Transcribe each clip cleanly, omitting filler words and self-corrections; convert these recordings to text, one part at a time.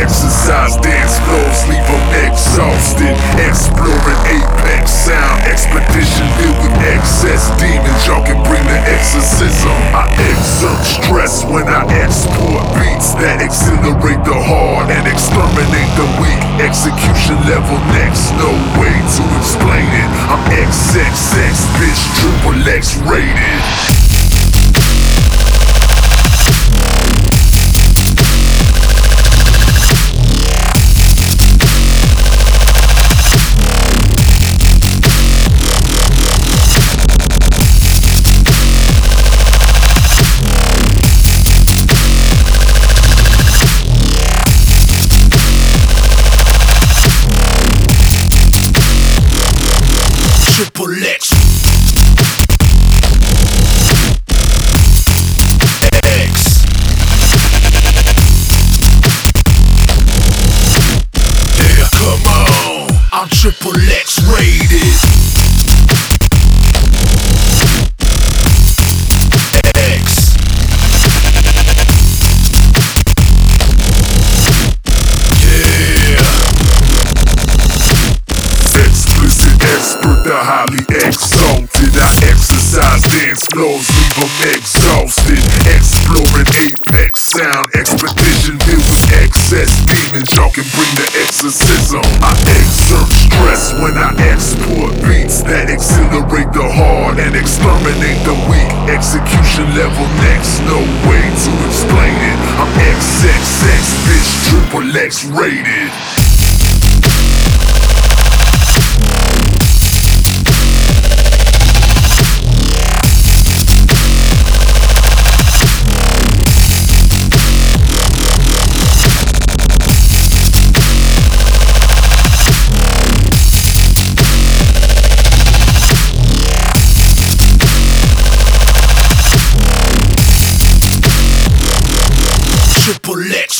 exercise dance floors, leave them exhausted. Exploring apex sound, expedition filled with excess demons. Y'all can bring the exorcism. I exert stress when I export beats that exhilarate the hard and exterminate the weak. Execution level next, no way to explain it. I'm XXX, bitch, triple X rated. Triple X X. Yeah, come on, I'm Triple X rated. X. Yeah. Explicit expert, the highly exalted. I exercise dance floors, leave them exhausted. Exploring apex sound, expedition filled with excess demons. Y'all can bring the exorcism. I exert stress when I export beats that exhilarate the hard and exterminate the weak. Execution level next, no way to explain it. I'm XXX, bitch, triple X rated. Triple X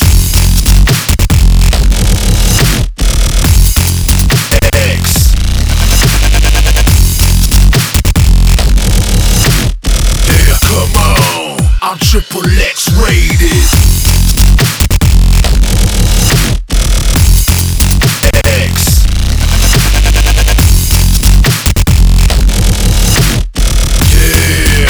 X. Yeah, come on, I'm Triple X rated. X. Yeah.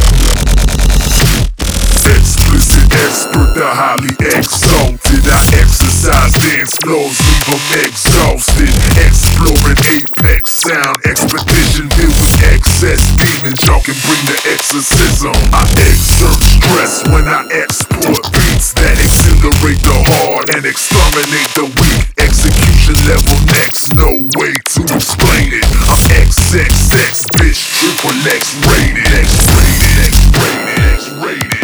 Explicit expert, the highly exalted. I exercise dance floors, leave them exhausted. Exploring apex sound, expedition filled with excess demons. Y'all can bring the exorcism. I exert stress when I export beats that exhilarate the hard and exterminate the weak. Execution level next, no way to explain it. I'm XXX, bitch, triple X rated. X rated, X rated, X rated.